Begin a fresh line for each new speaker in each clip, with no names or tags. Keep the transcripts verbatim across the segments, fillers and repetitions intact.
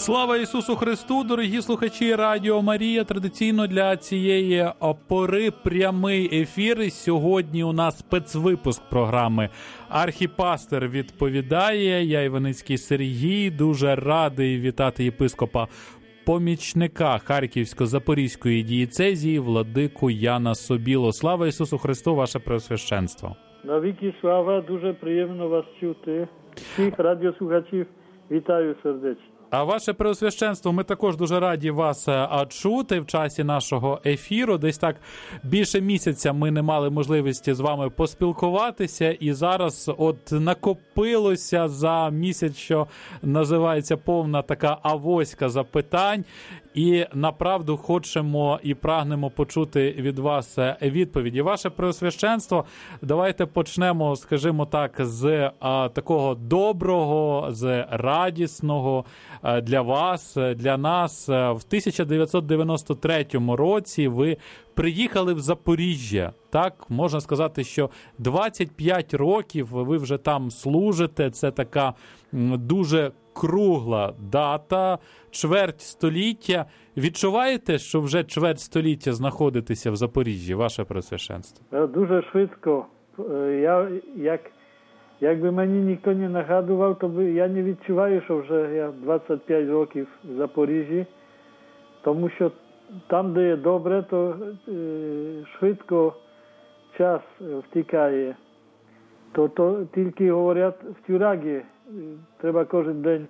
Слава Ісусу Христу, дорогі слухачі Радіо Марія. Традиційно для цієї пори прямий ефір. І сьогодні у нас спецвипуск програми «Архіпастир відповідає». Я Іваницький Сергій, дуже радий вітати єпископа помічника Харківсько-Запорізької дієцезії владику Яна Собіло. Слава Ісусу Христу, ваше Преосвященство.
Навіки слава, дуже приємно вас чути. Всіх радіослухачів вітаю сердечно.
А ваше Преосвященство, ми також дуже раді вас чути в часі нашого ефіру. Десь так більше місяця ми не мали можливості з вами поспілкуватися. І зараз от накопилося за місяць, що називається повна така авоська запитань. І направду хочемо і прагнемо почути від вас відповіді. Ваше Преосвященство, давайте почнемо, скажімо так, з а, такого доброго, з радісного а, для вас, для нас. В тисяча дев'ятсот дев'яносто третьому році ви приїхали в Запоріжжя. Так, можна сказати, що двадцять п'ять років ви вже там служите. Це така дуже кругла дата, чверть століття. Відчуваєте, що вже чверть століття знаходитеся в Запоріжжі, ваше Преосвященство?
Дуже швидко. Я, як, якби мені ніхто не нагадував, то би, я не відчуваю, що вже я двадцять п'ять років в Запоріжжі, тому що там, де є добре, то е, швидко час втікає. То, то тільки говорять в тюрагі, треба кожен день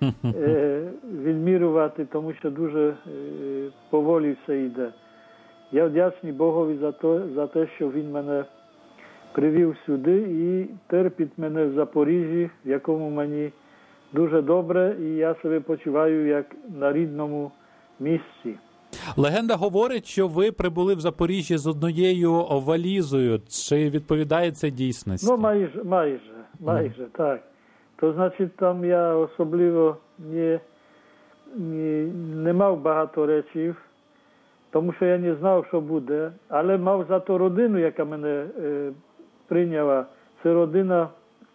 е, відмірювати, тому що дуже е, поволі все йде. Я вдячний Богові за, то, за те, що Він мене привів сюди і терпить мене в Запоріжжі, в якому мені дуже добре, і я себе почуваю як на рідному місці.
Легенда говорить, що ви прибули в Запоріжжя з однією валізою. Чи відповідає це дійсності?
Ну, майже, майже, майже, mm. так. То, значить, там я особливо не, не, не мав багато речів, тому що я не знав, що буде. Але мав зато родину, яка мене е, прийняла. Це родина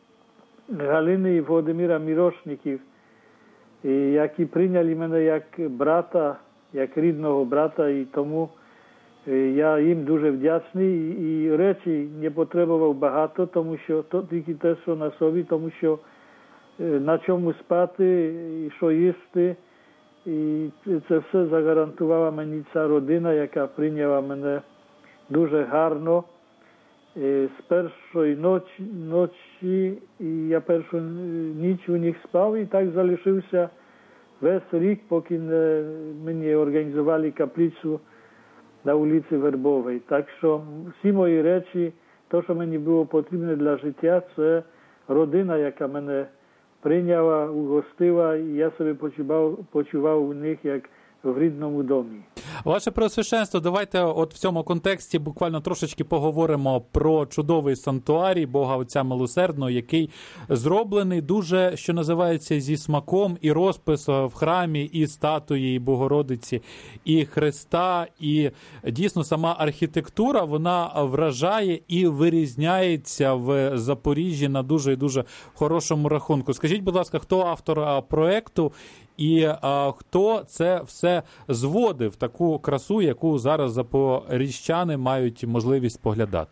Галини і Володимира Мірошників, і, які прийняли мене як брата, як рідного брата, і тому я їм дуже вдячний. І речі не потребував багато, тому що то тільки те, що на собі, тому що на чому спати, і що їсти. І це все загарантувала мені ця родина, яка прийняла мене дуже гарно. З першої ночі, ночі і я першу ніч у них спав, і так залишився весь рік, поки не, мені організували каплицю на вулиці Вербовій. Так що всі мої речі, те, що мені було потрібно для життя, це родина, яка мене прийняла, угостила, і я себе почував, почував у них як в рідному домі.
Ваше Преосвященство, давайте от в цьому контексті буквально трошечки поговоримо про чудовий санктуарій Бога Отця Милосердного, який зроблений дуже, що називається, зі смаком, і розпис в храмі, і статуї, і Богородиці, і Христа, і дійсно сама архітектура, вона вражає і вирізняється в Запоріжжі на дуже і дуже хорошому рахунку. Скажіть, будь ласка, хто автор проекту і а, хто це все зводив, таку красу, яку зараз запоріжчани мають можливість поглядати?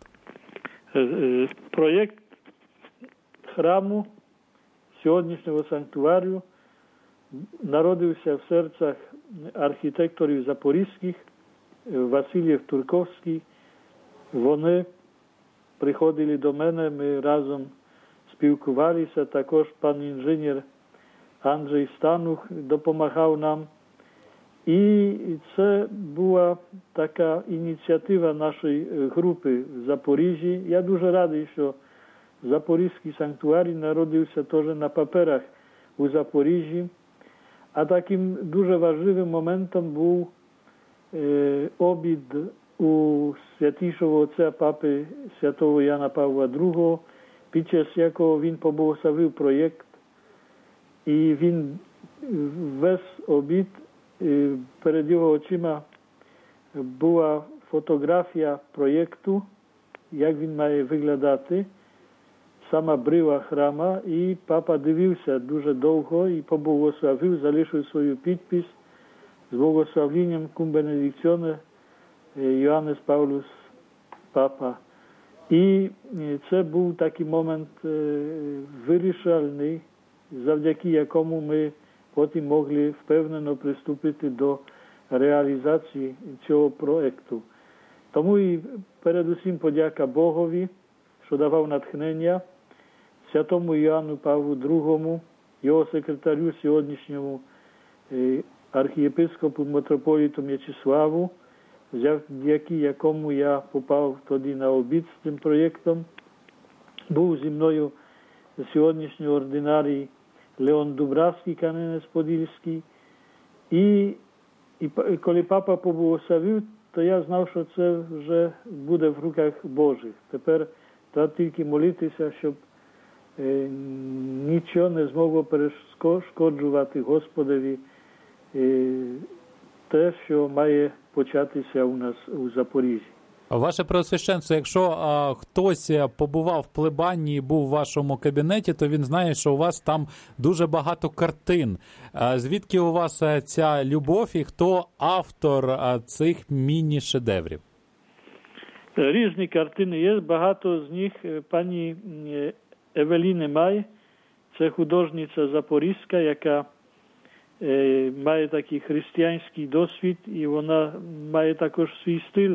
Проєкт храму сьогоднішнього санктуарію народився в серцях архітекторів запорізьких, Васильєв, Турковський. Вони приходили до мене, ми разом спілкувалися, також пан інженер Андрій Станух допомагав нам. І це була така ініціатива нашої групи в Запоріжжі. Я дуже радий, що Запорізький санктуарій народився теж на паперах у Запоріжжі. А таким дуже важливим моментом був е, обід у святішого отця папи святого Яна Павла другого, під час якого він поблагословив проєкт. І він весь обід, перед його очима була фотографія проєкту, як він має виглядати. сама брила храма, і папа дивився дуже довго і поблагословив, залишив свою підпис з благословенням cum benedictione Йоаннес Павлус папа. І це був такий момент вирішальний, завдяки якому ми потім могли впевнено приступити до реалізації цього проєкту. Тому і передусім подяка Богові, що давав натхнення, святому Іоанну Павлу другому, його секретарю сьогоднішньому архієпископу митрополіту М'ячеславу, завдяки якому я попав тоді на обід з цим проєктом. Був зі мною сьогоднішній ординарій Леон Дубравський, Канинець Подільський. І, і коли папа поблагословив, то я знав, що це вже буде в руках Божих. Тепер треба тільки молитися, щоб е, нічого не змогло перешкоджувати Господові е, те, що має початися у нас у Запоріжжі.
Ваше Преосвященство, якщо а, хтось побував в плебанні і був в вашому кабінеті, то він знає, що у вас там дуже багато картин. А, звідки у вас а, ця любов і хто автор а, цих міні-шедеврів?
Різні картини є. Багато з них пані Евеліни Май, це художниця запорізька, яка е, має такий християнський досвід, і вона має також свій стиль,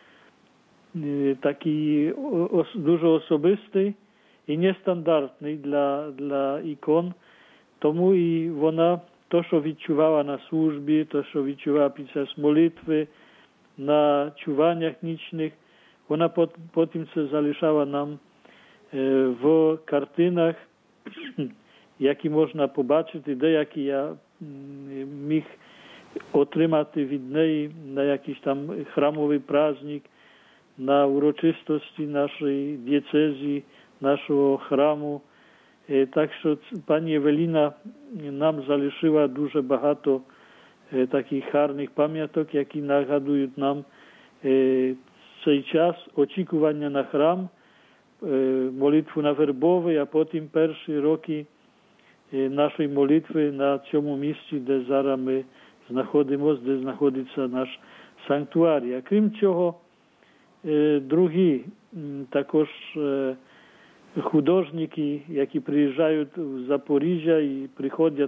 такий ос, дуже особистий і нестандартний для, для ікон. Тому і вона, то, що відчувала на службі, то, що відчувала під час молитви, на чуваннях нічних, вона потім це залишала нам в картинах, які можна побачити, деякі я міг отримати від неї на якийсь там храмовий праздник, на урочистості нашої дієцезії, нашого храму. Так що пані Евеліна нам залишила дуже багато таких гарних пам'яток, які нагадують нам цей час очікування на храм, молитву на Вербовий, а потім перші роки нашої молитви на цьому місці, де зараз ми знаходимося, де знаходиться наш санктуарій. А крім цього, другі також художники, які приїжджають в Запоріжжя і приходять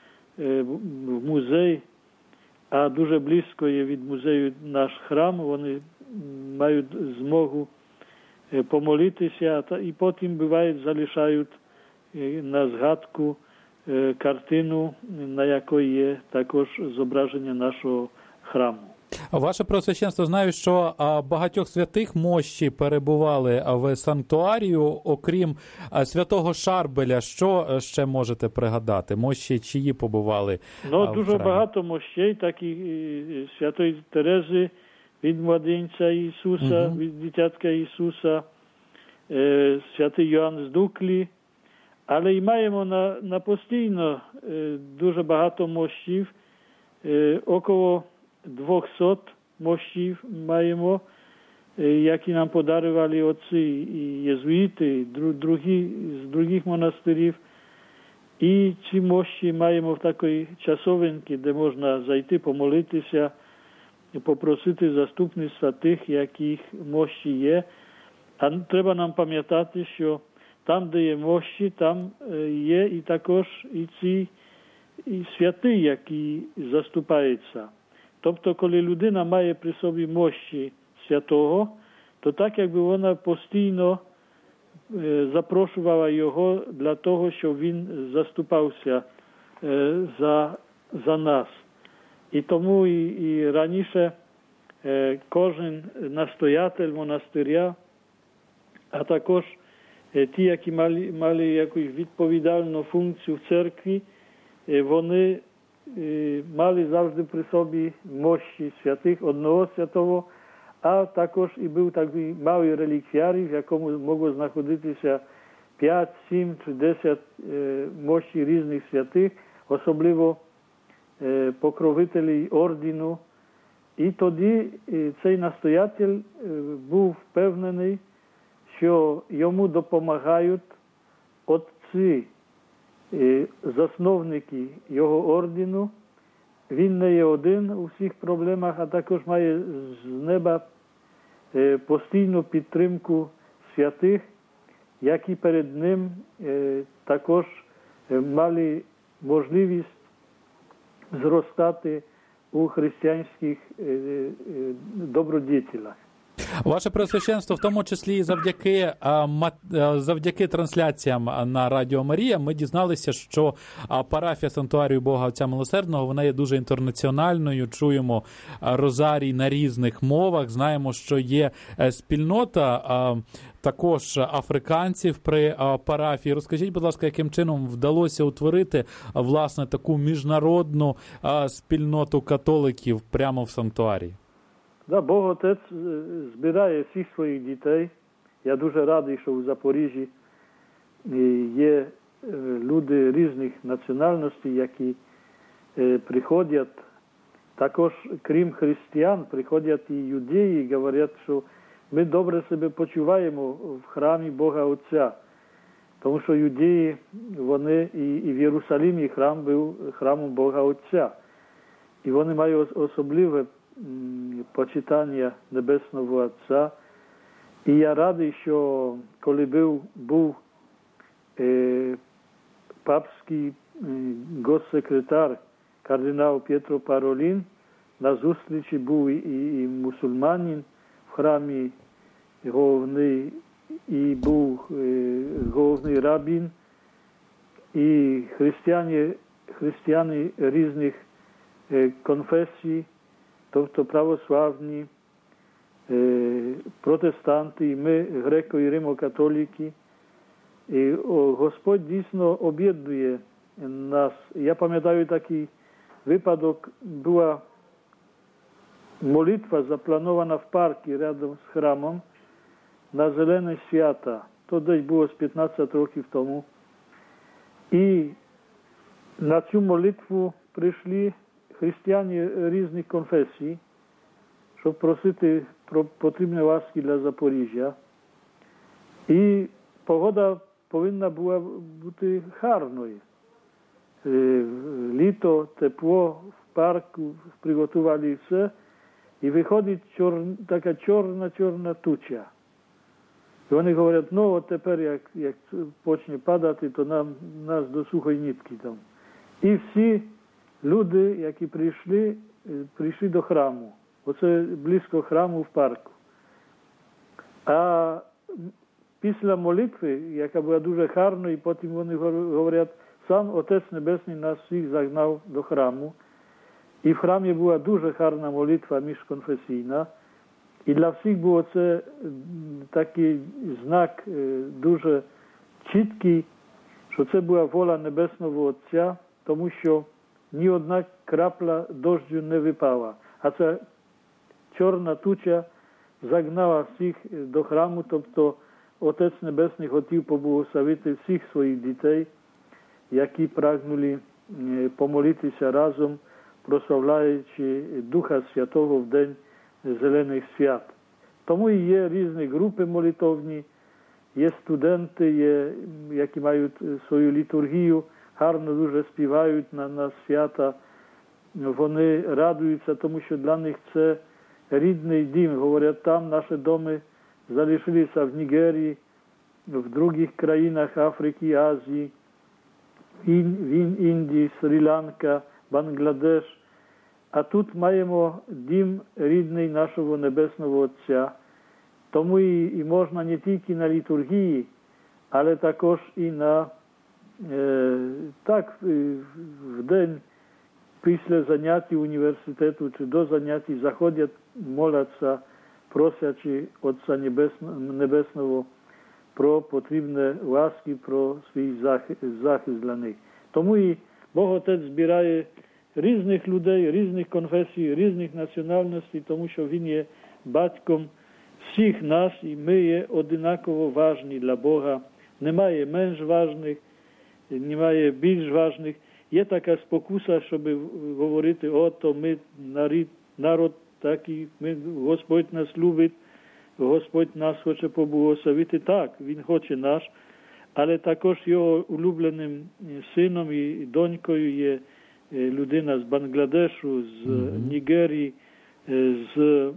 в музей, а дуже близько є від музею наш храм, вони мають змогу помолитися і потім, буває, залишають на згадку картину, на якій є також зображення нашого храму.
Ваше Преосвященство, знаю, що багатьох святих мощі перебували в санктуарію, окрім святого Шарбеля. Що ще можете пригадати? Мощі чиї побували?
Ну, дуже багато мощей, так і святої Терези від младенця Ісуса, угу. від дитятка Ісуса, святий Йоанн з Дуклі. Але і маємо на, на постійно дуже багато мощів, около двохсот мощів маємо, які нам подарували отці і єзуїти, другі, з других монастирів. І ці мощі маємо в такій часовинці, де можна зайти, помолитися, попросити заступництва тих, яких мощі є. А треба нам пам'ятати, що там, де є мощі, там є і також і ці і святі, які заступаються. Тобто, коли людина має при собі мощі святого, то так, якби вона постійно запрошувала його для того, щоб він заступався за, за нас. І тому і, і раніше кожен настоятель монастиря, а також ті, які мали, мали якусь відповідальну функцію в церкві, вони мали завжди при собі мощі святих, одного святого, а також і був такий малий реліквіарій, в якому могло знаходитися п'ять, сім чи десять мощі різних святих, особливо покровителі ордену. І тоді цей настоятель був впевнений, що йому допомагають отці, засновники його ордену, він не є один у всіх проблемах, а також має з неба постійну підтримку святих, які перед ним також мали можливість зростати у християнських добродітелях.
Ваше Преосвященство, в тому числі і завдяки, завдяки трансляціям на Радіо Марія, ми дізналися, що парафія Санктуарію Бога Отця Милосердного, вона є дуже інтернаціональною, чуємо розарій на різних мовах, знаємо, що є спільнота також африканців при парафії. Розкажіть, будь ласка, яким чином вдалося утворити, власне, таку міжнародну спільноту католиків прямо в Санктуарії?
Да, Бог Отець збирає всіх своїх дітей. Я дуже радий, що в Запоріжжі є люди різних національностей, які приходять. Також, крім християн, приходять і юдеї і говорять, що ми добре себе почуваємо в храмі Бога Отця. Тому що юдеї, вони і, і в Єрусалимі храм був храмом Бога Отця. І вони мають особливе почитання Небесного Отця. І я радий, що коли був, був е, папський е, госсекретар кардинал Пєтро Паролін, на зустрічі був і, і мусульманин в храмі головний, і був е, головний рабін, і християни, християни різних е, конфесій, тобто православні, протестанти, і ми греко- і римокатолики. І о, Господь дійсно об'єднує нас. Я пам'ятаю такий випадок, була молитва запланована в парку рядом з храмом на зелені свята. То десь було з п'ятнадцять років тому. І на цю молитву прийшли християни різних конфесій, щоб просити про потрібні ласки для Запоріжжя. І погода повинна була бути гарною. Літо, тепло, в парку приготували все. І виходить чор, така чорна-чорна туча. І вони говорять, ну от тепер як, як почне падати, то нам, нас до сухої нитки там. І всі люди, які прийшли, прийшли до храму. Оце близько храму в парку. А після молитви, яка була дуже гарна, і потім вони говорять, сам Отець Небесний нас всіх загнав до храму. І в храмі була дуже гарна молитва міжконфесійна. І для всіх було це такий знак дуже чіткий, що це була воля Небесного Отця, тому що ні одна крапля дощу не випала. А ця чорна туча загнала всіх до храму, тобто Отець Небесний хотів поблагословити всіх своїх дітей, які прагнули помолитися разом, прославляючи Духа Святого в День Зелених Свят. Тому і є різні групи молитовні, є студенти, є, які мають свою літургію, гарно дуже співають на, на свята. Вони радуються, тому що для них це рідний дім. Говорять, там наші доми залишилися в Нігерії, в других країнах Африки, Азії, в Індії, Шрі-Ланка, Бангладеш. А тут маємо дім рідний нашого Небесного Отця. Тому і, і можна не тільки на літургії, але також і на е, так, в день після занять університету чи до занять заходять, моляться, просячи Отця Небесного про потрібні ласки, про свій захист для них. Тому і Бог Отець збирає різних людей, різних конфесій, різних національностей, тому що Він є батьком всіх нас, і ми є одинаково важні для Бога. Немає менш важних, немає більш важних. Є така спокуса, щоб говорити, ото ми народ, народ такий, ми, Господь нас любить, Господь нас хоче поблагословити. Так, Він хоче наш, але також його улюбленим сином і донькою є людина з Бангладешу, з mm-hmm. Нігерії, з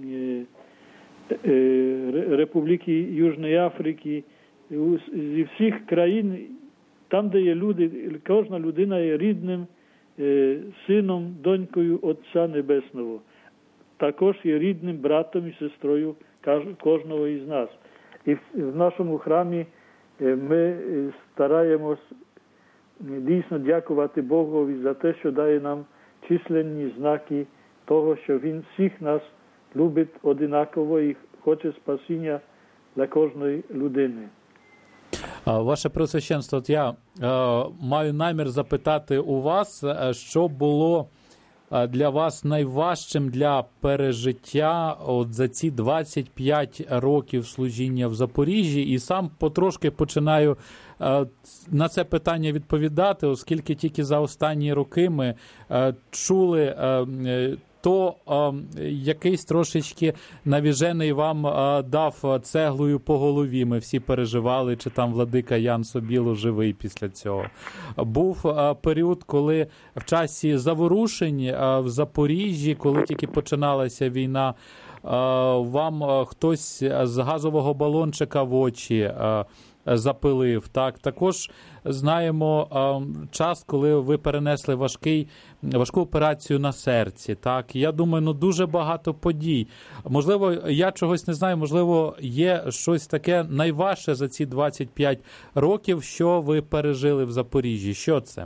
Республіки Южної Африки, зі всіх країн, там, де є люди, кожна людина є рідним сином, донькою Отця Небесного. Також є рідним братом і сестрою кожного із нас. І в нашому храмі ми стараємось дійсно дякувати Богові за те, що дає нам численні знаки того, що Він всіх нас любить одинаково і хоче спасіння для кожної людини.
Ваше Преосвященство, от я е, маю намір запитати у вас, що було для вас найважчим для пережиття от за ці двадцять п'ять років служіння в Запоріжжі, і сам потрошки починаю е, на це питання відповідати, оскільки тільки за останні роки ми е, чули е, то е, якийсь трошечки навіжений вам е, дав цеглою по голові. Ми всі переживали, чи там владика Ян Собіло живий після цього. Був е, період, коли в часі заворушень е, в Запоріжжі, коли тільки починалася війна, е, вам е, хтось з газового балончика в очі е, запилив. Так, також знаємо е, час, коли ви перенесли важкий, важку операцію на серці. Так, я думаю, ну дуже багато подій. Можливо, я чогось не знаю, можливо, є щось таке найважче за ці двадцять п'ять років, що ви пережили в Запоріжжі. Що це?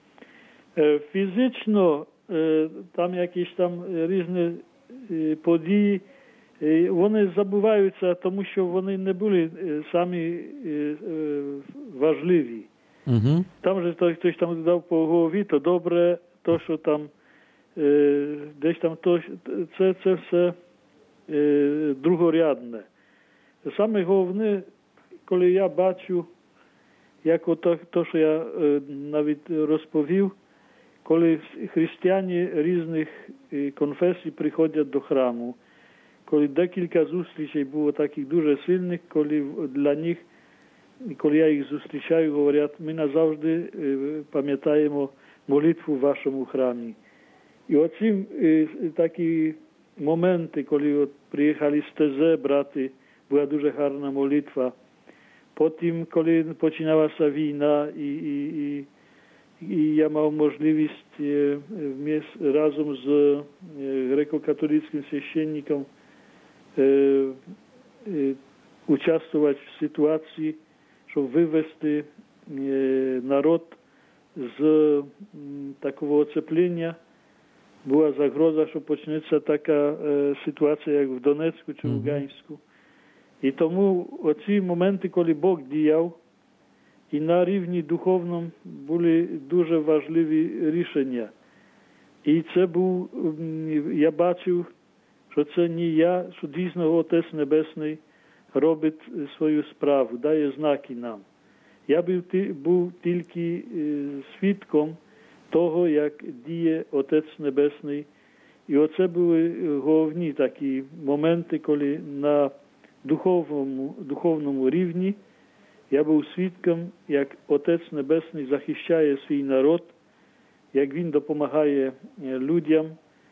Фізично там якісь там різні події, вони забуваються, тому що вони не були самі важливі. Угу. Там же хтось, хтось там дав по голові, то добре, то, що там десь там, то, це, це все другорядне. Саме головне, коли я бачу, як ото, то, що я навіть розповів, коли християни різних конфесій приходять до храму, коли декілька зустрічей було таких дуже сильних, коли для них, коли я їх зустрічаю, говорять, ми назавжди пам'ятаємо молитву в вашому храмі. І оці такі моменти, коли от приїхали з ТЗ брати, була дуже гарна молитва. Потім, коли починалася війна, і, і, і, і я мав можливість разом з греко-католицьким священником Е, е, участвувати в ситуації, щоб вивести е, народ з м, такого оцеплення. Була загроза, що почнеться така е, ситуація, як в Донецьку чи в Луганську. І тому оці моменти, коли Бог діяв, і на рівні духовному були дуже важливі рішення. І це був, я бачив, що це не я, що дійсно Отець Небесний робить свою справу, дає знаки нам. Я був, був тільки свідком того, як діє Отець Небесний. І оце були головні такі моменти, коли на духовному, духовному рівні я був свідком, як Отець Небесний захищає свій народ, як Він допомагає людям.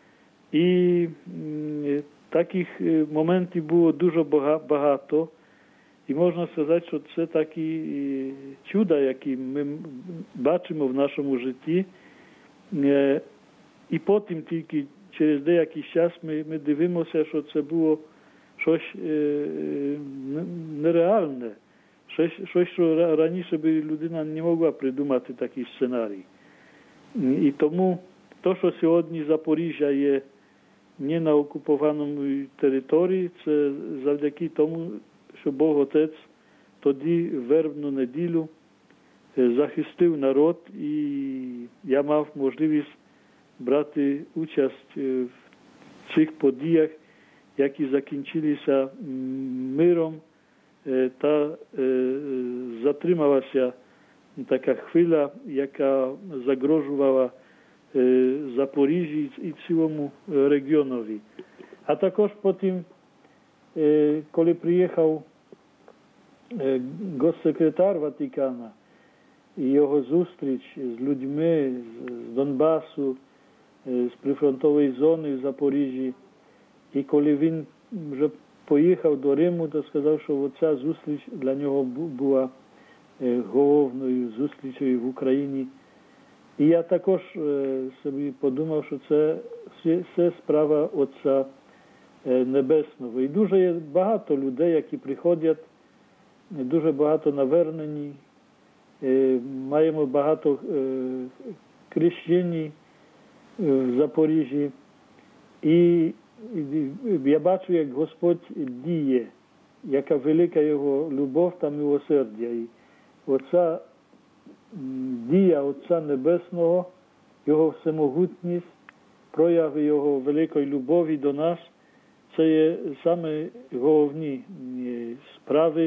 І таких моментів було дуже багато. І можна сказати, що це такі чуда, які ми бачимо в нашому житті. І потім тільки через деякий час ми, ми дивимося, що це було щось нереальне. Щось, щось, що раніше би людина не могла придумати такий сценарій. І тому то, що сьогодні Запоріжжя є не на окупованому території, це завдяки тому, що Бог Отець тоді вербну неділю захистив народ, і я мав можливість брати участь в цих подіях, які закінчилися миром, та затрималася така хвиля, яка загрожувала Запоріжжі і цілому регіонові. А також потім, коли приїхав госсекретар Ватикана і його зустріч з людьми з Донбасу, з прифронтової зони в Запоріжжі. І коли він вже поїхав до Риму, то сказав, що ця зустріч для нього була головною зустрічю в Україні. І я також собі подумав, що це все справа Отця Небесного. І дуже є багато людей, які приходять, дуже багато навернені. Маємо багато хрещень в Запоріжжі. І я бачу, як Господь діє, яка велика його любов та милосердя. І оця дія Отця Небесного, його всемогутність, прояви його великої любові до нас, це є саме головні справи,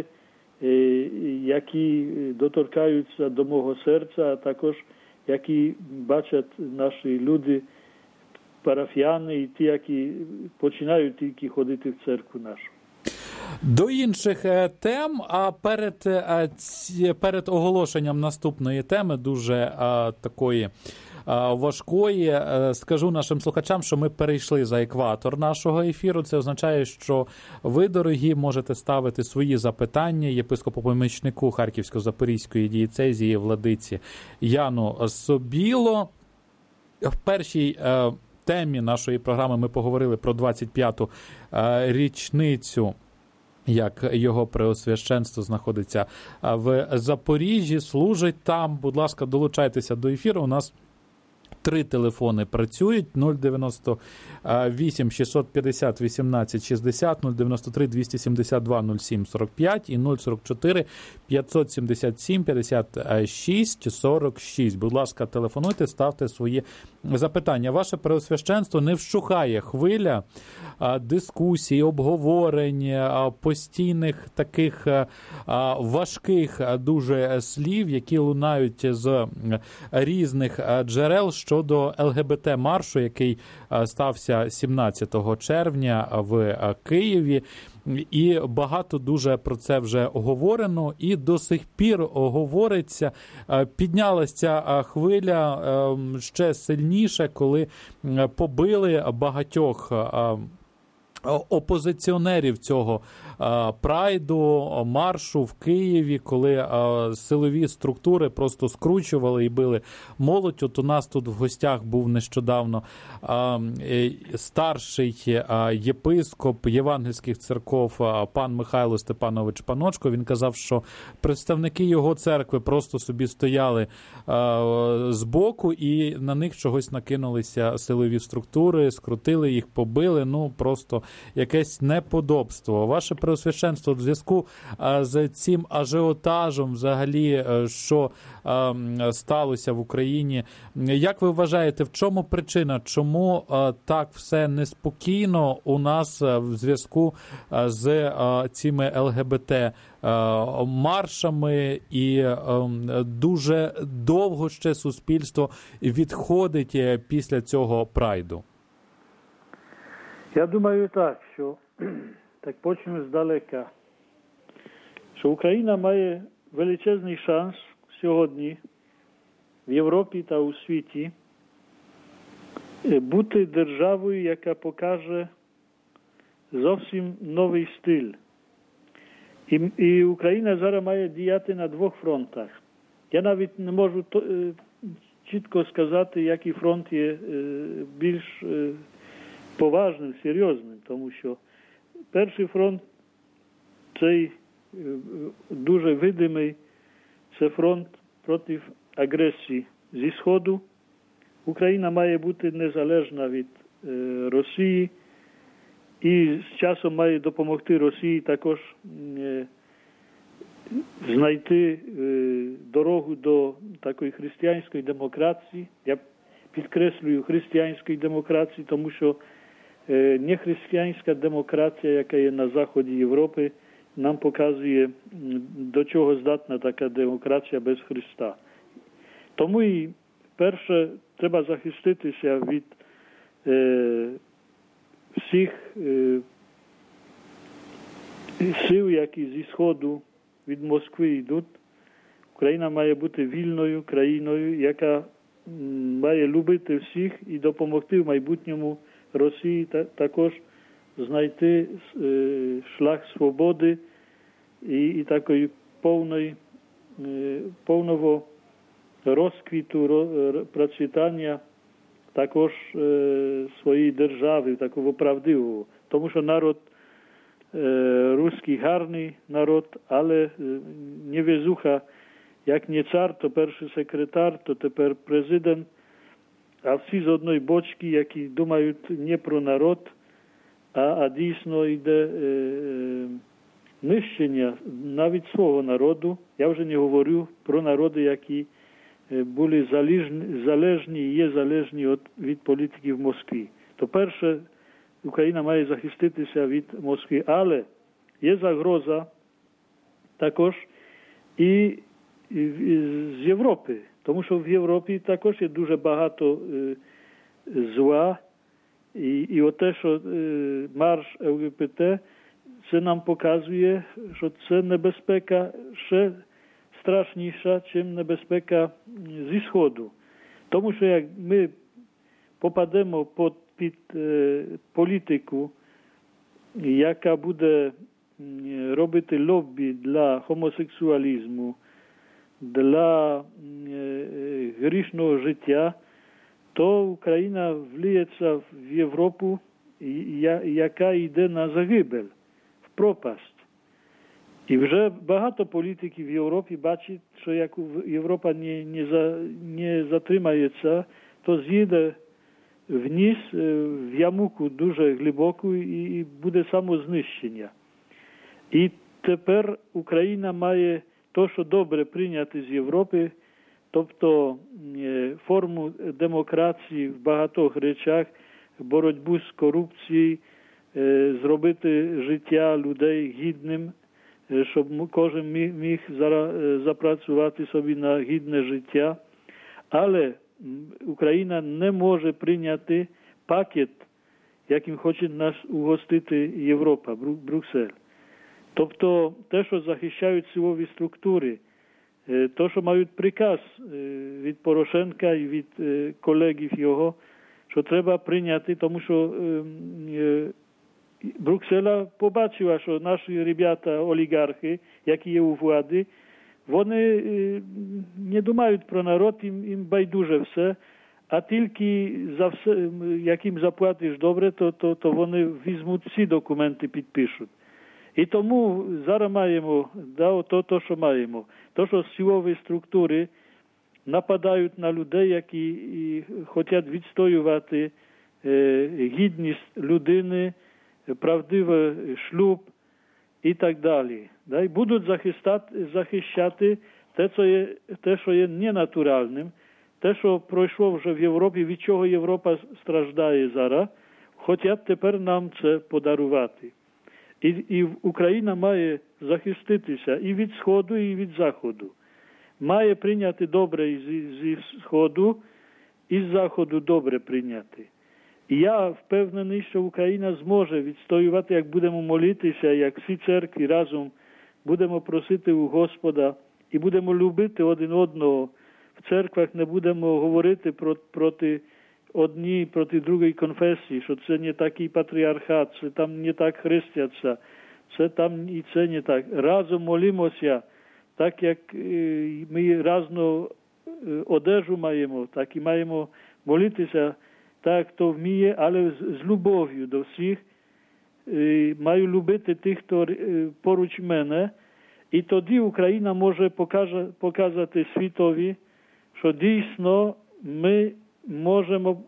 які доторкаються до мого серця, а також які бачать наші люди, парафіяни і ті, які починають тільки ходити в церкву нашу.
До інших тем, а перед, перед оголошенням наступної теми, дуже а, такої а, важкої, а, скажу нашим слухачам, що ми перейшли за екватор нашого ефіру. Це означає, що ви, дорогі, можете ставити свої запитання єпископу-помічнику Харківсько-Запорізької дієцезії владиці Яну Собіло. В першій а, темі нашої програми ми поговорили про двадцять п'яту а, річницю, як його преосвященство знаходиться в Запоріжжі, служить там. Будь ласка, долучайтеся до ефіру. У нас три телефони працюють: нуль дев'яносто вісім шістсот п'ятдесят вісімнадцять шістдесят, нуль дев'яносто три двісті сімдесят два нуль сім сорок п'ять і нуль сорок чотири п'ятсот сімдесят сім п'ятдесят шість сорок шість. Будь ласка, телефонуйте, ставте свої запитання. Ваше преосвященство, не вщухає хвиля дискусій, обговорень, постійних таких важких дуже слів, які лунають з різних джерел щодо ЛГБТ-маршу, який стався сімнадцятого червня в Києві. І багато дуже про це вже говорено, і до сих пір говориться. Піднялася хвиля ще сильніше, коли побили багатьох опозиціонерів цього а, прайду, маршу в Києві, коли а, силові структури просто скручували і били молодь. От у нас тут в гостях був нещодавно а, старший а, єпископ євангельських церков а, пан Михайло Степанович Паночко. Він казав, що представники його церкви просто собі стояли а, збоку і на них чогось накинулися силові структури, скрутили їх, побили, ну просто якесь неподобство. Ваше преосвященство, в зв'язку з цим ажіотажем взагалі, що сталося в Україні, як ви вважаєте, в чому причина, чому так все неспокійно у нас в зв'язку з цими ЛГБТ маршами, і дуже довго ще суспільство відходить після цього прайду?
Я думаю так, що, так почнемо здалека, що Україна має величезний шанс сьогодні в Європі та у світі бути державою, яка покаже зовсім новий стиль. І, і Україна зараз має діяти на двох фронтах. Я навіть не можу то, чітко сказати, який фронт є більш поважним, серйозним, тому що перший фронт, цей дуже видимий, це фронт проти агресії зі Сходу. Україна має бути незалежна від е, Росії і з часом має допомогти Росії також е, знайти е, дорогу до такої християнської демократії. Я підкреслюю християнської демократії, тому що нехристиянська демократія, яка є на заході Європи, нам показує, до чого здатна така демократія без Христа. Тому і перше, треба захиститися від е, всіх е, сил, які зі Сходу від Москви йдуть. Україна має бути вільною країною, яка має любити всіх і допомогти в майбутньому Росії та, також знайти е, шлях свободи і, і такої повної, е, повного розквіту, ро, процвітання також е, своєї держави, такого правдивого. Тому що народ е, руський гарний народ, але е, невезуха, як не цар, то перший секретар, то тепер президент, а всі з одної бочки, які думають не про народ, а, а дійсно йде е, е, нищення навіть свого народу. Я вже не говорю про народи, які були залежні, залежні і є залежні від, від політиків Москви. То перше, Україна має захиститися від Москви, але є загроза також і, і, і з Європи, тому що в Європі також є дуже багато е, зла, і, і оте, що е, марш ЛГБТ, це нам показує, що це небезпека ще страшніша, чим небезпека зі Сходу. Тому що як ми попадемо під, під е, політику, яка буде робити лобі для гомосексуалізму, для е, грішного життя, то Україна вліється в Європу, яка йде на загибель, в пропасть. І вже багато політиків в Європі бачать, що як Європа не, не, за, не затримається, то з'їде вниз, в ямуку дуже глибоку і, і буде самознищення. І тепер Україна має те, що добре прийняти з Європи, тобто форму демократії в багатьох речах, боротьбу з корупцією, зробити життя людей гідним, щоб кожен міг, міг запрацювати собі на гідне життя. Але Україна не може прийняти пакет, яким хоче нас угостити Європа, Брюксель. Тобто те, що захищають силові структури, те, що мають приказ від Порошенка і від колегів його, що треба прийняти, тому що Брюкселя побачила, що наші ребята, олігархи, які є у владі, вони не думають про народ, їм, їм байдуже все, а тільки за все, як їм заплатиш добре, то, то, то вони візьмуть всі документи, підпишуть. І тому зараз маємо, да, то, то, що маємо, то, що силові структури нападають на людей, які і хочуть відстоювати е, гідність людини, правдивий шлюб і так далі. Да? І будуть захистати, захищати те, що є, те, що є ненатуральним, те, що пройшло вже в Європі, від чого Європа страждає зараз, хочуть тепер нам це подарувати. І, і Україна має захиститися і від Сходу, і від Заходу. Має прийняти добре зі, зі Сходу, і з Заходу добре прийняти. І я впевнений, що Україна зможе відстоювати, як будемо молитися, як всі церкви разом будемо просити у Господа і будемо любити один одного. В церквах не будемо говорити проти одні, проти другої конфесії, що це не такий патріархат, це там не так хрестяться, це там і це не так. Разом молимося, так як ми різну одежу маємо, так і маємо молитися, так, хто вміє, але з, з любов'ю до всіх. І маю любити тих, хто поруч мене. І тоді Україна може покаже, показати світові, що дійсно ми можемо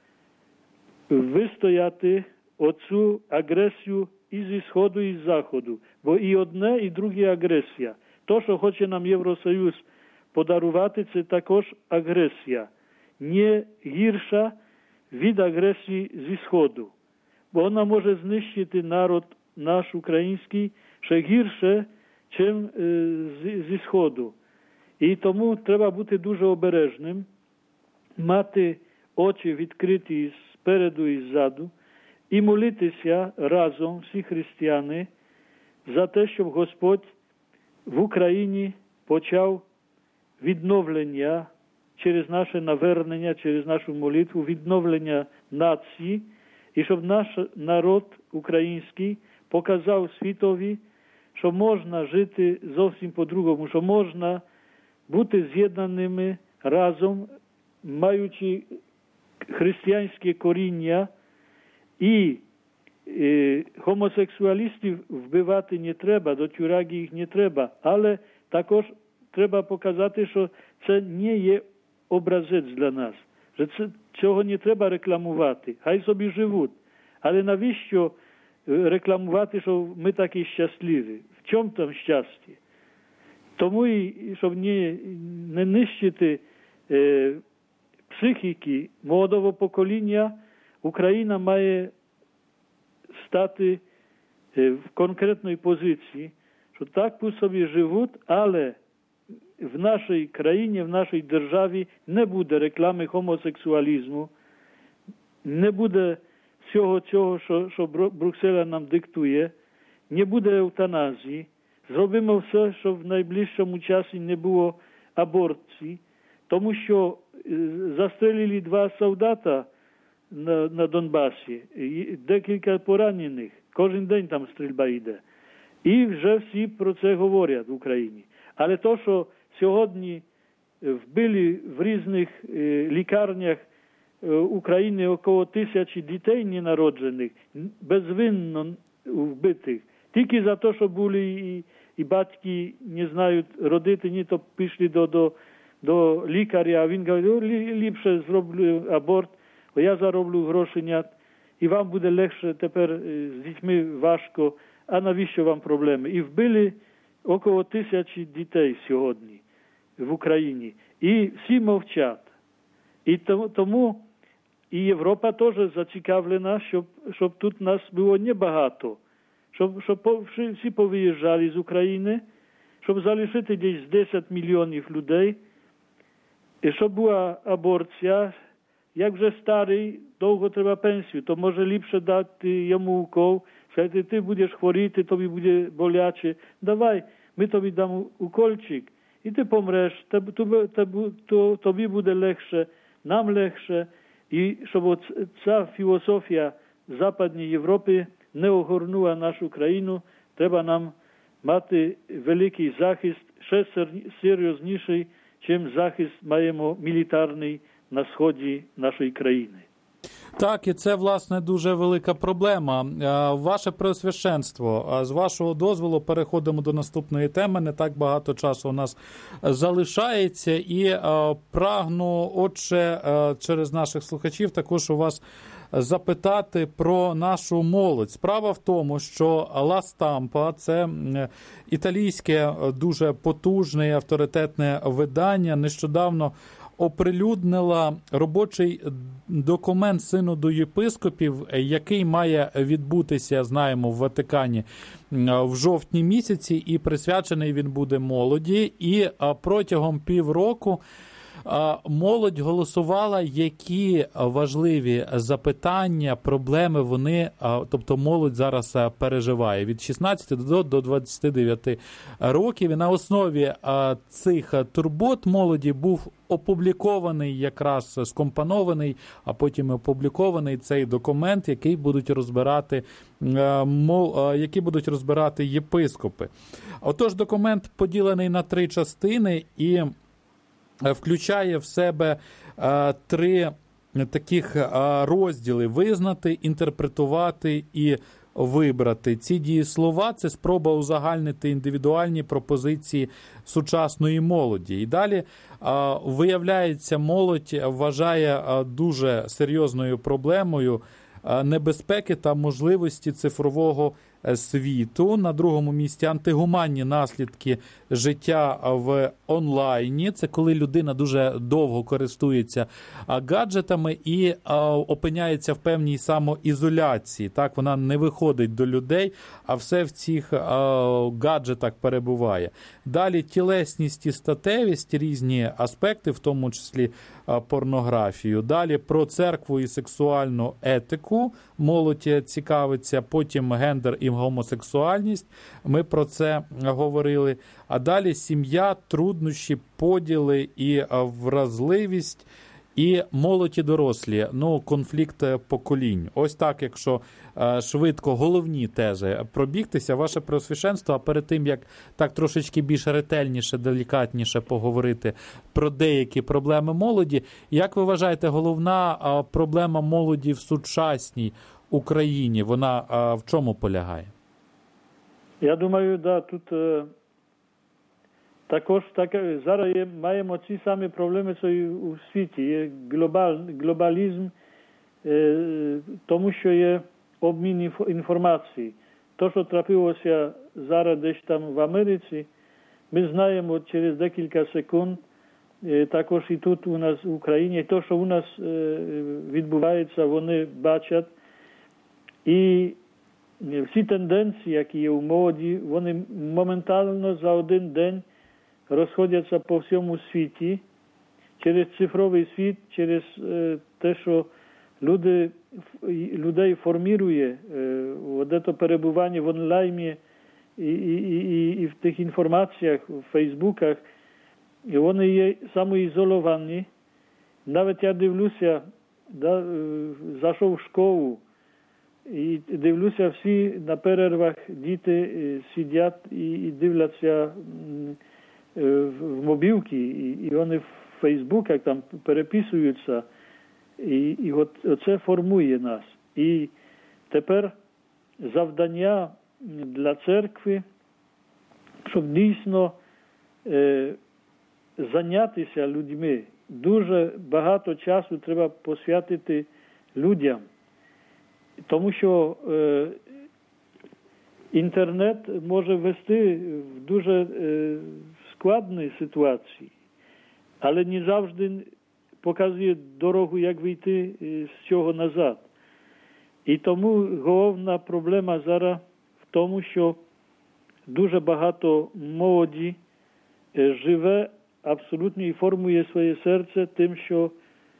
вистояти оцю агресію і зі Сходу, і з Заходу. Бо і одне, і друге агресія. То, що хоче нам Євросоюз подарувати, це також агресія. Не гірша від агресії зі Сходу. Бо вона може знищити народ наш український ще гірше, чим е, зі Сходу. І тому треба бути дуже обережним, мати очі відкриті спереду і ззаду, і молитися разом, всі християни, за те, щоб Господь в Україні почав відновлення через наше навернення, через нашу молитву, відновлення нації, і щоб наш народ український показав світові, що можна жити зовсім по-другому, що можна бути з'єднаними разом, маючи християнське коріння, і е, гомосексуалістів вбивати не треба, до тюряги їх не треба, але також треба показати, що це не є образець для нас, що це, цього не треба рекламувати, хай собі живуть, але навіщо рекламувати, що ми такі щасливі? В чому там щастя? Тому, і, щоб не, не нищити е, психіки молодого покоління, Україна має стати е, в конкретній позиції, що так пусть собі живуть, але в нашій країні, в нашій державі не буде реклами гомосексуалізму, не буде всього цього, що, що Брюксель нам диктує, не буде евтаназії. Зробимо все, щоб в найближчому часі не було аборції, тому що застрелили два солдата на, на Донбасі, декілька поранених, кожен день там стрільба йде. І вже всі про це говорять в Україні. Але то, що сьогодні вбили в різних лікарнях України около тисячі дітей ненароджених, безвинно вбитих, тільки за те, що були і, і батьки не знають родити, ні то пішли до, до, до лікаря, а він говорить, ліпше зроблю аборт, бо я зароблю грошенят, і вам буде легше тепер з дітьми важко, а навіщо вам проблеми? І вбили около тисячі дітей сьогодні в Україні. І всі мовчать. І тому і Європа теж зацікавлена, щоб, щоб тут нас було небагато. Щоб, щоб всі повиїжджали з України, щоб залишити десь десять мільйонів людей. І щоб була аборція, як вже старий, довго треба пенсію, то може ліпше дати йому укол, сказати, ти будеш хворіти, тобі буде боляче, давай, ми тобі дамо укольчик, і ти помреш, тобі буде легше, нам легше, і щоб ця філософія Западної Європи не огорнула нашу країну, треба нам мати великий захист, ще серйозніший, чим захист маємо мілітарний на сході нашої країни.
Так, і це, власне, дуже велика проблема. Ваше Преосвященство, з вашого дозволу переходимо до наступної теми. Не так багато часу у нас залишається. І прагну, отже, через наших слухачів також у вас запитати про нашу молодь. Справа в тому, що Ла Стампа – це італійське дуже потужне і авторитетне видання, нещодавно оприлюднила робочий документ Синоду єпископів, який має відбутися, знаємо, в Ватикані в жовтні місяці, і присвячений він буде молоді. І протягом півроку молодь голосувала, які важливі запитання, проблеми вони, тобто молодь зараз переживає від шістнадцяти до двадцяти дев'яти років. І на основі цих турбот молоді був опублікований, якраз скомпонований, а потім опублікований цей документ, який будуть розбирати, які будуть розбирати єпископи. Отож, документ поділений на три частини і включає в себе а, три таких а, розділи: визнати, інтерпретувати і вибрати. Ці дієслова – це спроба узагальнити індивідуальні пропозиції сучасної молоді. І далі а, виявляється, молодь вважає а, дуже серйозною проблемою а, небезпеки та можливості цифрового світу. На другому місці антигуманні наслідки життя в онлайні. Це коли людина дуже довго користується гаджетами і опиняється в певній самоізоляції. Так, вона не виходить до людей, а все в цих гаджетах перебуває. Далі тілесність і статевість, різні аспекти, в тому числі порнографію. Далі про церкву і сексуальну етику молодь цікавиться, потім гендер і потім гомосексуальність, ми про це говорили. А далі сім'я, труднощі, поділи і вразливість, і молоді дорослі, ну, конфлікт поколінь. Ось так, якщо е, швидко головні тези пробігтися, ваше Преосвященство, а перед тим, як так трошечки більш ретельніше, делікатніше поговорити про деякі проблеми молоді, як ви вважаєте, головна е, проблема молоді в сучасній Україні, вона е, в чому полягає?
Я думаю, да, тут е, також так, зараз є, маємо ці самі проблеми, що і у світі. Є глобаль, глобалізм, е, тому що є обмін інформації. То, що трапилося зараз десь там в Америці, ми знаємо через декілька секунд, е, також і тут у нас в Україні, то, що у нас е, відбувається, вони бачать. І всі тенденції, які є у молоді, вони моментально за один день розходяться по всьому світі через цифровий світ, через е, те, що люди, людей формує е, це перебування в онлайні і, і, і, і в тих інформаціях, в фейсбуках, і вони є самоізольовані. Навіть я дивлюся, да, е, зайшов в школу, і дивлюся, всі на перервах діти е, сидять і, і дивляться в мобілки, і, і вони в фейсбуках там переписуються, і, і от це формує нас. І тепер завдання для церкви, щоб дійсно е, зайнятися людьми. Дуже багато часу треба посвятити людям, тому що е, інтернет може вести в дуже е, складні ситуації, але не завжди показує дорогу, як вийти з цього назад. І тому головна проблема зараз в тому, що дуже багато молоді живе абсолютно і формує своє серце тим, що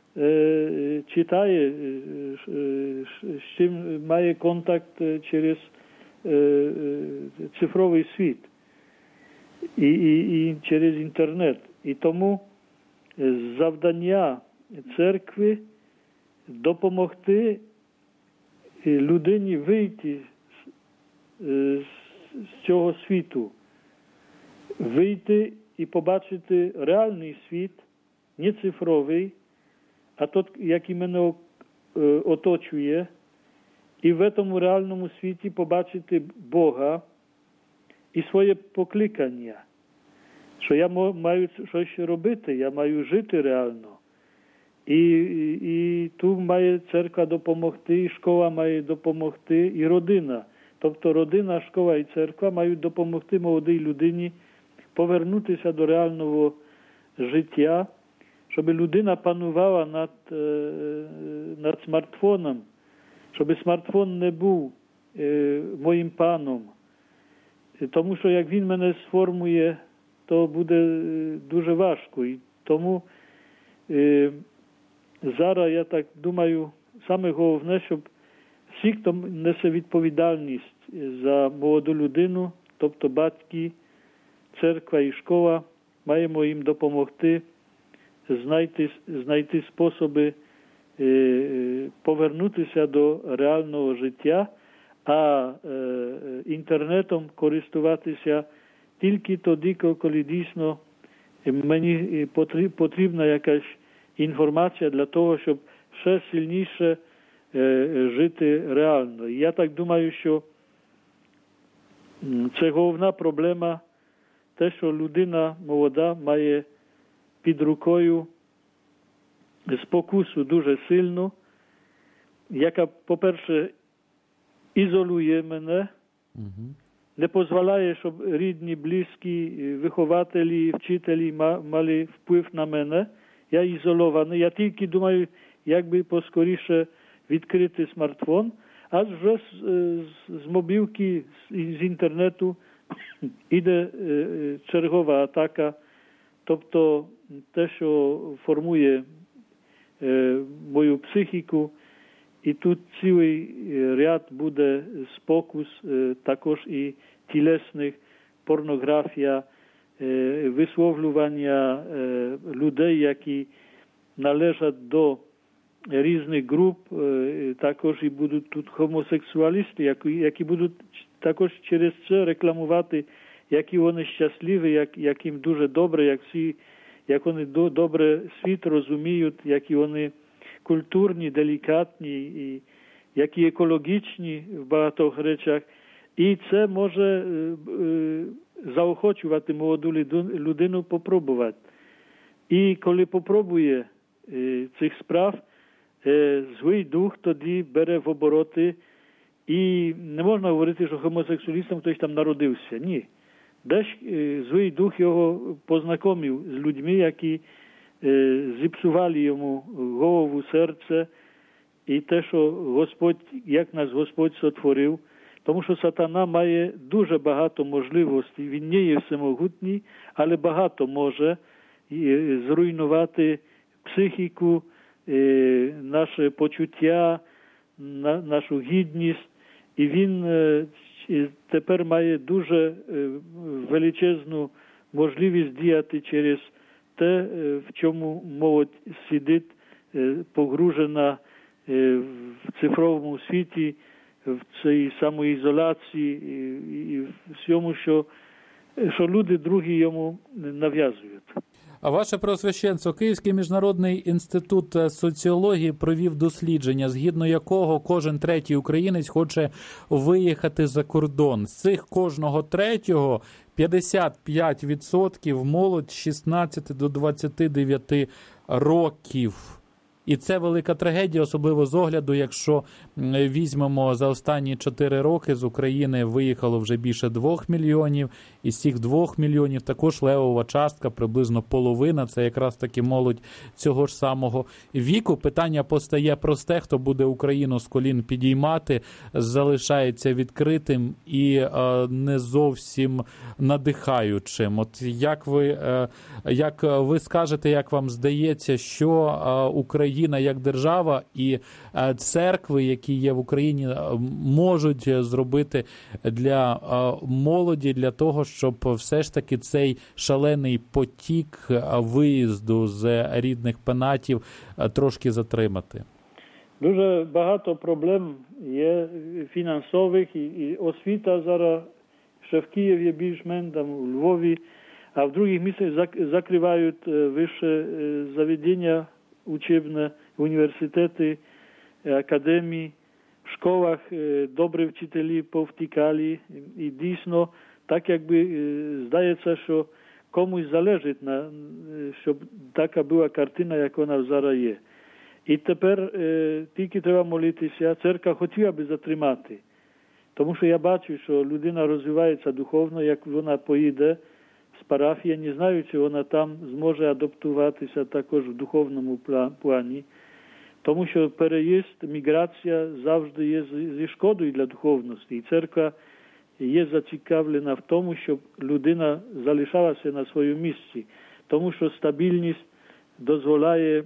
е, читає, е, з чим має контакт через е, цифровий світ. І, і, і через інтернет. І тому завдання церкви допомогти людині вийти з, з цього світу, вийти і побачити реальний світ, не цифровий, а той, який мене оточує, і в цьому реальному світі побачити Бога, і своє покликання, що я маю щось робити, я маю жити реально. І, і, і тут має церква допомогти, і школа має допомогти, і родина. Тобто родина, школа і церква мають допомогти молодій людині повернутися до реального життя, щоб людина панувала над, над смартфоном, щоб смартфон не був моїм паном. Тому що як він мене сформує, то буде дуже важко. І тому е, зараз, я так думаю, саме головне, щоб всі, хто несе відповідальність за молоду людину, тобто батьки, церква і школа, маємо їм допомогти знайти, знайти способи е, повернутися до реального життя, а е, інтернетом користуватися тільки тоді, коли дійсно мені потрібна якась інформація для того, щоб ще сильніше е, жити реально. І я так думаю, що це головна проблема, те, що людина молода має під рукою спокусу дуже сильну, яка, по-перше, ізолює мене, угу. Не дозволяє, щоб рідні, близькі, вихователі, вчителі мали вплив на мене. Я ізольований. Я тільки думаю, як би поскоріше відкрити смартфон, а вже з, з, з мобілки, з, з інтернету іде чергова атака. Тобто те, що формує мою психіку, І тут цілий ряд буде спокус, також і тілесних, порнографія, висловлювання людей, які належать до різних груп, також і будуть тут гомосексуалісти, які, які будуть також через це рекламувати, які вони щасливі, як, як їм дуже добре, як, всі, як вони до, добре світ розуміють, які вони культурні, делікатні, і які екологічні в багатьох речах. І це може е, е, заохочувати молоду людину попробувати. І коли попробує е, цих справ, е, злий дух тоді бере в обороти. І не можна говорити, що гомосексуалістом хтось там народився. Ні. Десь е, злий дух його познайомив з людьми, які е, зіпсували йому голову, серце. І те, що Господь, як нас Господь сотворив, тому що сатана має дуже багато можливостей. Він не є всемогутній, але багато може зруйнувати психіку, наше почуття, нашу гідність. І він тепер має дуже величезну можливість діяти через те, в чому молодь сидить, погружена в цифровому світі, в цій самоізоляції і, і всьому, що, що люди другі йому нав'язують.
А ваше Преосвященство, Київський міжнародний інститут соціології провів дослідження, згідно якого кожен третій українець хоче виїхати за кордон. З цих кожного третього п'ятдесят п'ять відсотків молодь з шістнадцяти до двадцяти дев'яти років. І це велика трагедія, особливо з огляду, якщо візьмемо за останні чотири роки з України виїхало вже більше двох мільйонів, і з цих двох мільйонів також левова частка, приблизно половина, це якраз таки молодь цього ж самого віку. Питання постає просте, хто буде Україну з колін підіймати, залишається відкритим і е, не зовсім надихаючим. От як ви, е, як ви скажете, як вам здається, що е, Україна Україна як держава і церкви, які є в Україні, можуть зробити для молоді, для того, щоб все ж таки цей шалений потік виїзду з рідних пенатів трошки затримати?
Дуже багато проблем є фінансових, і, і освіта зараз ще в Києві більш-менш, там у Львові, а в других місцях закривають вище заведення учебне, університети, академії, в школах добрі вчителі повтікали. І дійсно, так якби здається, що комусь залежить, на, щоб така була картина, як вона зараз є. І тепер тільки треба молитися, церква хотіла би затримати. Тому що я бачу, що людина розвивається духовно, як вона поїде з парафії, не знаю, чи вона там зможе адаптуватися також в духовному плані. Тому що переїзд, міграція завжди є зі шкодою для духовності. І церква є зацікавлена в тому, щоб людина залишалася на своєму місці. Тому що стабільність дозволяє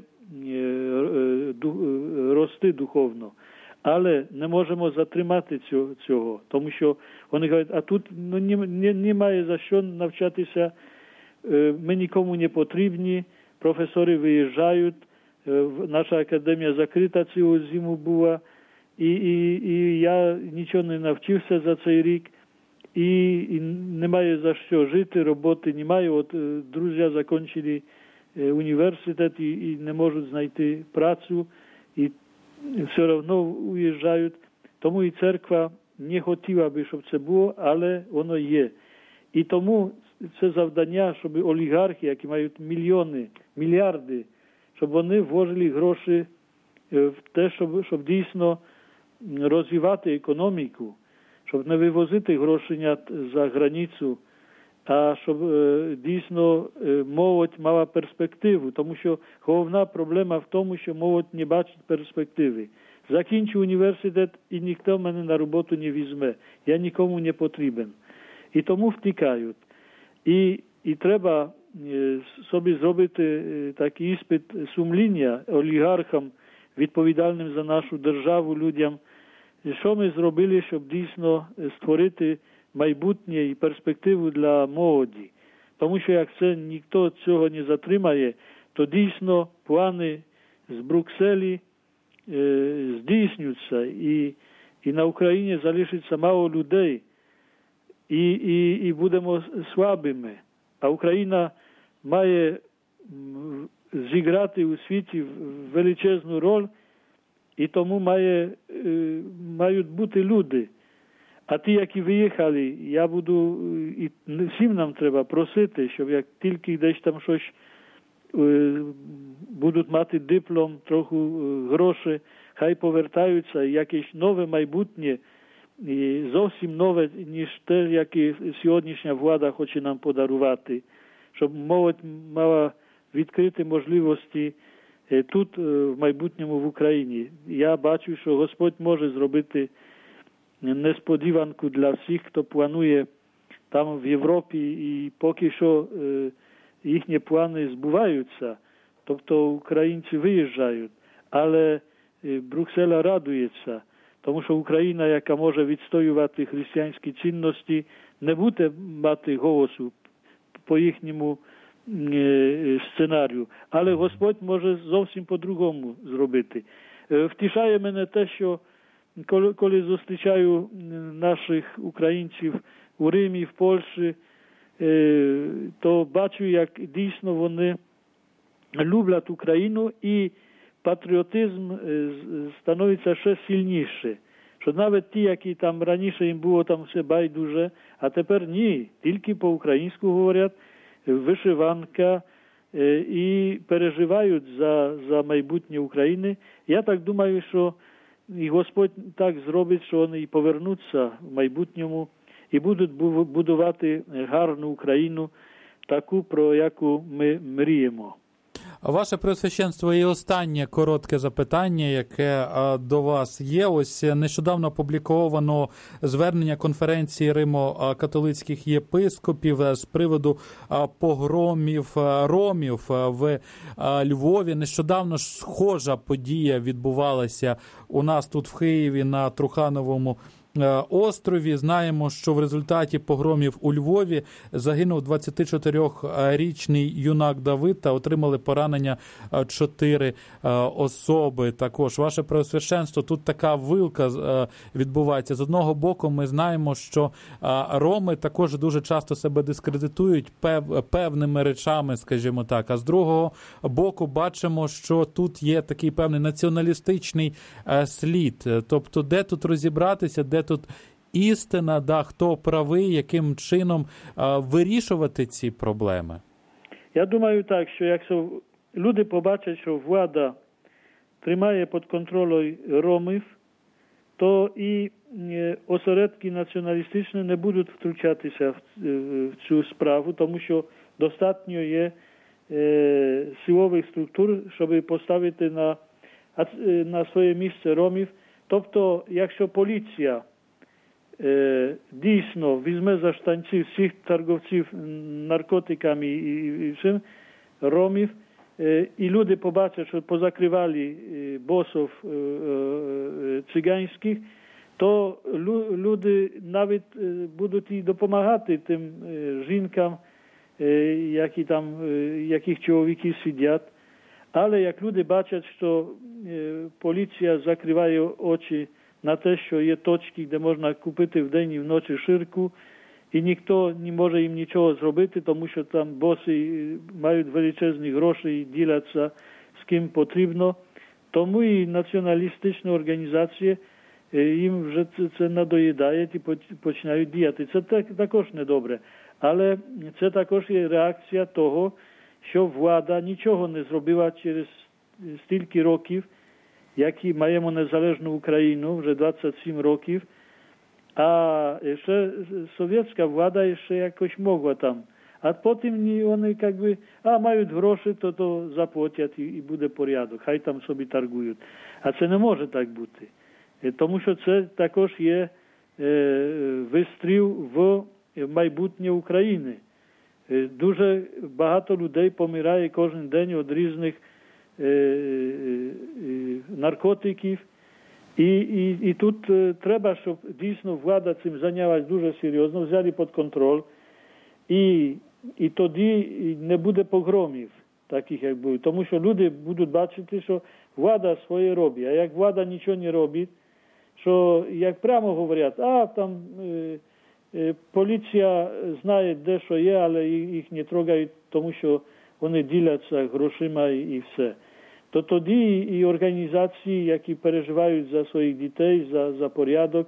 рости духовно. Але не можемо затримати цього, тому що вони кажуть, а тут ну, немає за що навчатися, ми нікому не потрібні, професори виїжджають, наша академія закрита цілу зиму була, і, і, і я нічого не навчився за цей рік, і, і немає за що жити, роботи немає. От друзі закінчили університет і, і не можуть знайти працю, і все одно уїжджають. Тому і церква не хотіла би, щоб це було, але воно є. І тому це завдання, щоб олігархи, які мають мільйони, мільярди, щоб вони вложили гроші в те, щоб, щоб дійсно розвивати економіку, щоб не вивозити гроші за границю, а щоб дійсно молодь мала перспективу. Тому що головна проблема в тому, що молодь не бачить перспективи. Закінчу університет і ніхто мене на роботу не візьме. Я нікому не потрібен. І тому втікають. І, і треба собі зробити такий іспит сумління олігархам, відповідальним за нашу державу людям. Що ми зробили, щоб дійсно створити майбутнє і перспективу для молоді? Тому що як це ніхто цього не затримає, то дійсно плани з Брюкселі е, здійснюються і, і на Україні залишиться мало людей і, і, і будемо слабими. А Україна має зіграти у світі величезну роль, і тому має, мають бути люди. А ті, які виїхали, я буду, і всім нам треба просити, щоб як тільки десь там щось будуть мати диплом, трохи грошей, хай повертаються, якесь нове майбутнє, і зовсім нове, ніж те, яке сьогоднішня влада хоче нам подарувати, щоб молодь мала відкрити можливості тут, в майбутньому в Україні. Я бачу, що Господь може зробити несподіванку для всіх, хто планує там в Європі, і поки що їхні плани збуваються, тобто українці виїжджають, але Брюксель радується, тому що Україна, яка може відстоювати християнські цінності, не буде мати голосу по їхньому сценарію. Але Господь може зовсім по-другому зробити. Втішає мене те, що коли, коли зустрічаю наших українців у Римі, в Польщі, то бачу, як дійсно вони люблять Україну, і патріотизм становиться ще сильніше. Що навіть ті, які там раніше їм було там все байдуже, а тепер ні, тільки по-українську говорять, вишиванка, і переживають за, за майбутнє України. Я так думаю, що і Господь так зробить, що вони і повернуться в майбутньому і будуть будувати гарну Україну, таку, про яку ми мріємо.
Ваше Преосвященство, і останнє коротке запитання, яке до вас є. Ось нещодавно опубліковано звернення конференції Римо-католицьких єпископів з приводу погромів ромів в Львові. Нещодавно ж схожа подія відбувалася у нас тут в Києві на Трухановому острові. Знаємо, що в результаті погромів у Львові загинув двадцятичотирирічний юнак Давид та отримали поранення чотири особи. Також, ваше Преосвященство, тут така вилка відбувається. З одного боку, ми знаємо, що роми також дуже часто себе дискредитують певними речами, скажімо так. А з другого боку, бачимо, що тут є такий певний націоналістичний слід. Тобто, де тут розібратися, де тут істина, да, хто правий, яким чином а, вирішувати ці проблеми?
Я думаю так, що якщо люди побачать, що влада тримає під контролем ромів, то і осередки націоналістичні не будуть втручатися в, в цю справу, тому що достатньо є е, силових структур, щоб поставити на, на своє місце ромів. Тобто, якщо поліція е, дійсно візьме за штанці всіх торговців наркотиками і, і, і всім ромів, е, і люди побачать, що позакривали е, босів е, е, циганських, то лю, люди навіть е, будуть і допомагати тим е, жінкам, е, які там, е, яких чоловіки сидять. Але як люди бачать, що е, поліція закриває очі на те, що є точки, де можна купити вдень і вночі ширку, і ніхто не може їм нічого зробити, тому що там боси мають величезні гроші і діляться з ким потрібно. Тому і націоналістичні організації е, їм вже це, це надоїдає і починають діяти. Це так, також недобре. Але це також є реакція того, що влада нічого не зробила через стільки років, які маємо незалежну Україну, вже двадцять сім років, а ще совєтська влада ще якось могла там. А потім вони якби, а мають гроші, то то заплатять і, і буде порядок, хай там собі торгують. А це не може так бути. Тому що це також є е, вистріл в майбутнє України. Дуже багато людей помирає кожен день від різних е, е, наркотиків. І, і, і тут е, треба, щоб дійсно влада цим зайнялась дуже серйозно, взяли під контроль. І, і тоді не буде погромів, таких як були. Тому що люди будуть бачити, що влада своє робить. А як влада нічого не робить, що, як прямо говорять, а там е, е, поліція знає, де що є, але їх не трогають, тому що вони діляться грошима і, і все. То тоді і організації, які переживають за своїх дітей, за, за порядок,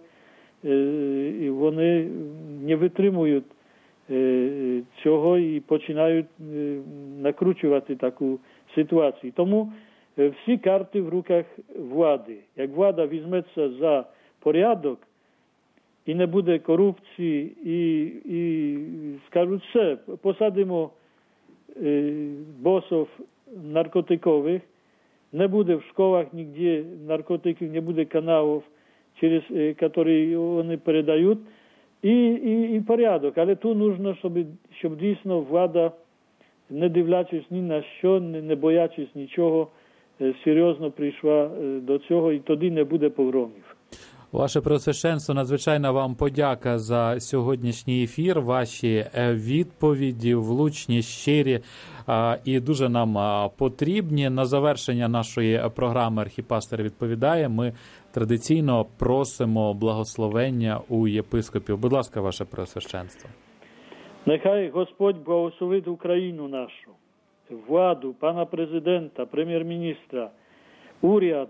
е, вони не витримують е, цього і починають е, накручувати таку ситуацію. Тому е, всі карти в руках влади. Як влада візьметься за порядок і не буде корупції, і, і скажуть все, посадимо е, босів наркотикових, не буде в школах нигде наркотиків, не буде каналів, через які вони передають, і, і, і порядок. Але тут потрібно, щоб, щоб дійсно влада, не дивлячись ні на що, не, не боячись нічого, серйозно прийшла до цього, і тоді не буде погромів.
Ваше Преосвященство, надзвичайна вам подяка за сьогоднішній ефір, ваші відповіді влучні, щирі і дуже нам потрібні. На завершення нашої програми «Архіпастир відповідає» ми традиційно просимо благословення у єпископів. Будь ласка, ваше Преосвященство.
Нехай Господь благословить Україну нашу, владу, пана президента, прем'єр-міністра, уряд,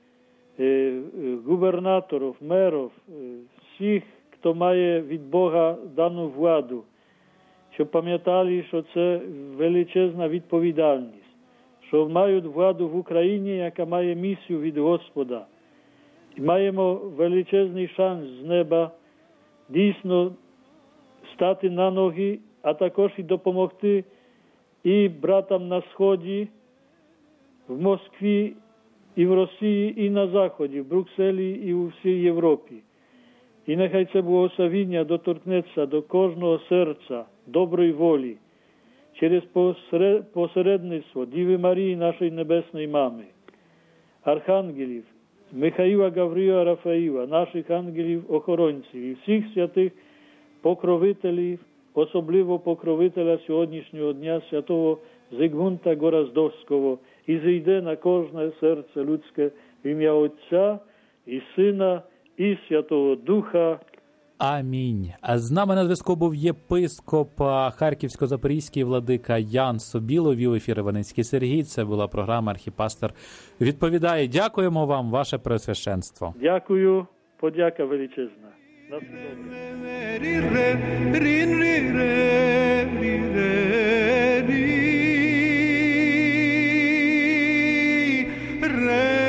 губернаторів, мерів, всіх, хто має від Бога дану владу, щоб пам'ятали, що це величезна відповідальність, що мають владу в Україні, яка має місію від Господа. І маємо величезний шанс з неба дійсно стати на ноги, а також і допомогти і братам на Сході, в Москві, і в Росії, і на Заході, в Брюсселі, і у всій Європі. І нехай це благословіння доторкнеться до кожного серця, доброї волі, через посередництво Діви Марії, нашої Небесної Мами, архангелів, Михаїла, Гавріла, Рафаїла, наших ангелів-охоронців і всіх святих покровителів, особливо покровителя сьогоднішнього дня, святого Зигмунта Гораздовського, і зійде на кожне серце людське в ім'я Отця і Сина і Святого Духа.
Амінь. А з нами на зв'язку був єпископ Харківсько-Запорізький владика Ян Собілов, вів ефір Іваницький Сергій. Це була програма «Архіпастир відповідає». Дякуємо вам, ваше Преосвященство.
Дякую. Подяка величезна. На все добре.